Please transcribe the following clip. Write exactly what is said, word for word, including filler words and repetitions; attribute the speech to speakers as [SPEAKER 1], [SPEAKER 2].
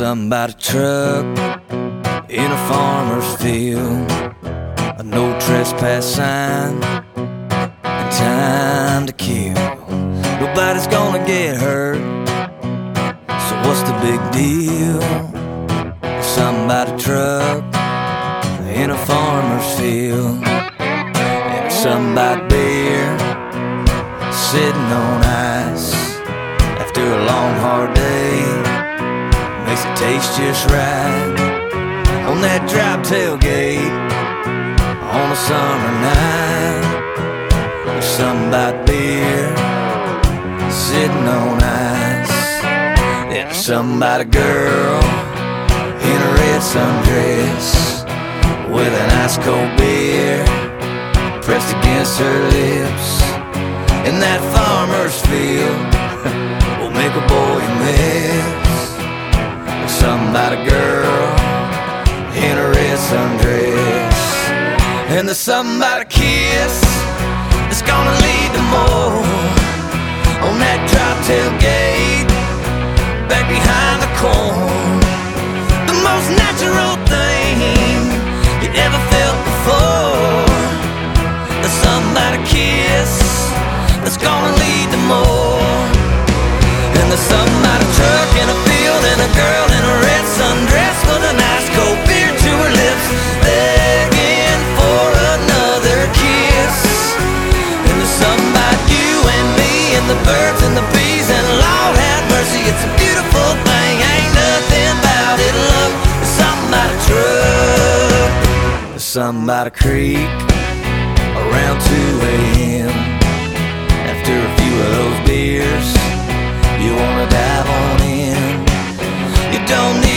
[SPEAKER 1] Somebody truck in a farmer's field, a no trespass sign, and time to kill. Nobody's gonna get hurt, so what's the big deal? Somebody truck in a farmer's field, and somebody beer sitting on ice after a long hard day makes it taste just right on that drop tailgate on a summer night. There's somebody beer sitting on ice, and there's somebody girl in a red sundress with an ice cold beer pressed against her lips. In that farmer's field will make a boy a mess. Somebody girl in a red sundress, and there's somebody kiss that's gonna lead to more on that drop tailgate back behind the corn. The most natural thing you ever felt before. There's somebody kiss that's gonna lead to more. And there's somebody truck in a field and a girl in a red sundress with an ice cold beer to her lips, begging for another kiss. And there's somebody you and me and the birds and the bees, and Lord have mercy, it's a beautiful thing. Ain't nothing about it, love. There's somebody truck, there's somebody creek around two a m After a few of those beers, you wanna dive on in. You don't need